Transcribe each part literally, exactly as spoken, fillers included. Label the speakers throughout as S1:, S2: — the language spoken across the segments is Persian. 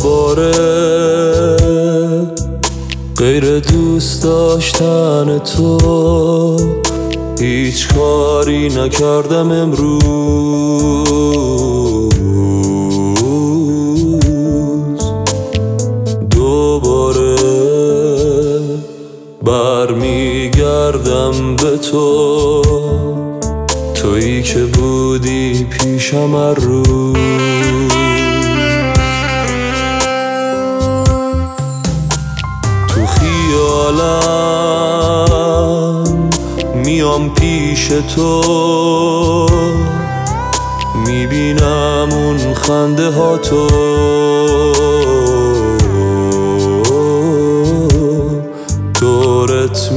S1: دوباره غیر دوست داشتن تو هیچ کاری نکردم امروز. دوباره برمیگردم به تو، تویی که بودی پیشم هر روز. تو خیالم میام پیش تو، میبینم اون خنده ها تو، دورت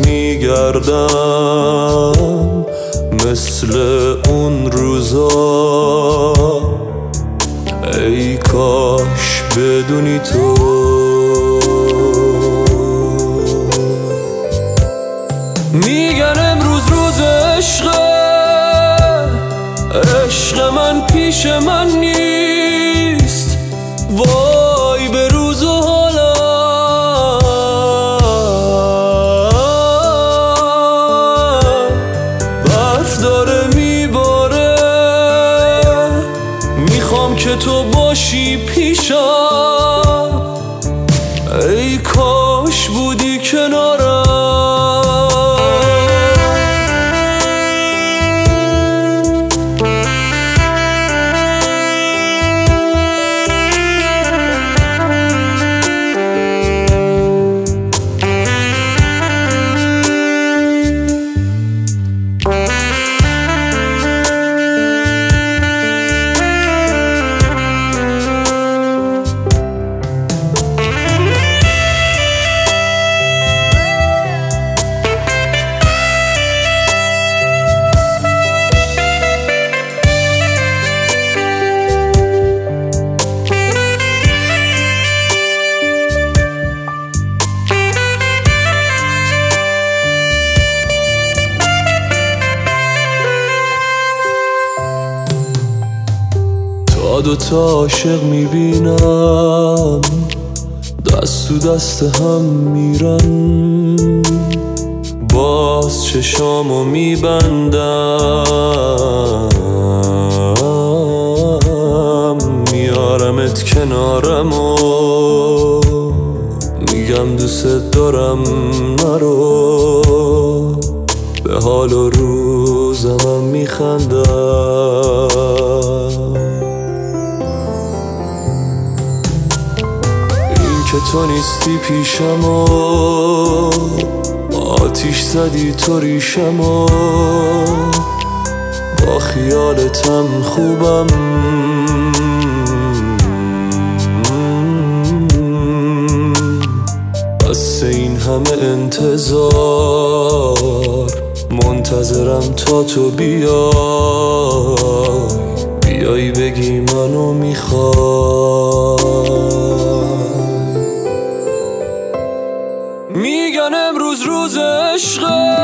S1: میگردم مثل اون روزا. ای کاش بدونی تو میگن امروز روز عشقه، عشق من پیش من نیست. وای به روز و حالا، برف داره میباره، میخوام که تو باشی پیشم. ای کاش بودی کنارم. دوتا عاشق میبینم دست تو دست هم میرن، باز چشامو میبندم، میارمت کنارم و میگم دوست دارم نرو. به حال و روزم میخندم که تو نیستی پیشم و آتیش زدی تو ریشم و با خیالتم خوبم. بس این همه انتظار منتظرم تا تو بیای، بیای بگی منو میخوای. میگن امروز روز عشقه،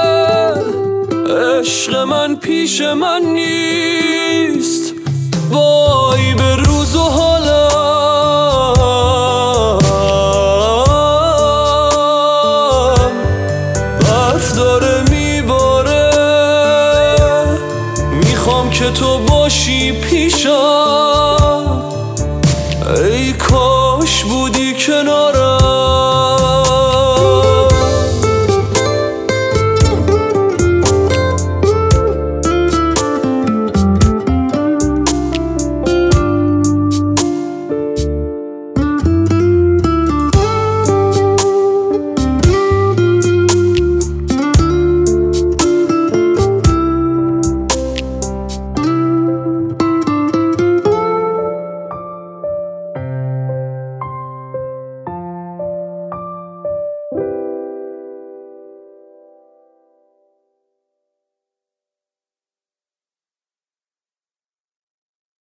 S1: عشق من پیش من نیست. وای به روز و حالا، برف داره میباره، میخوام که تو باشی پیشم. ای کاش بودی کنارم.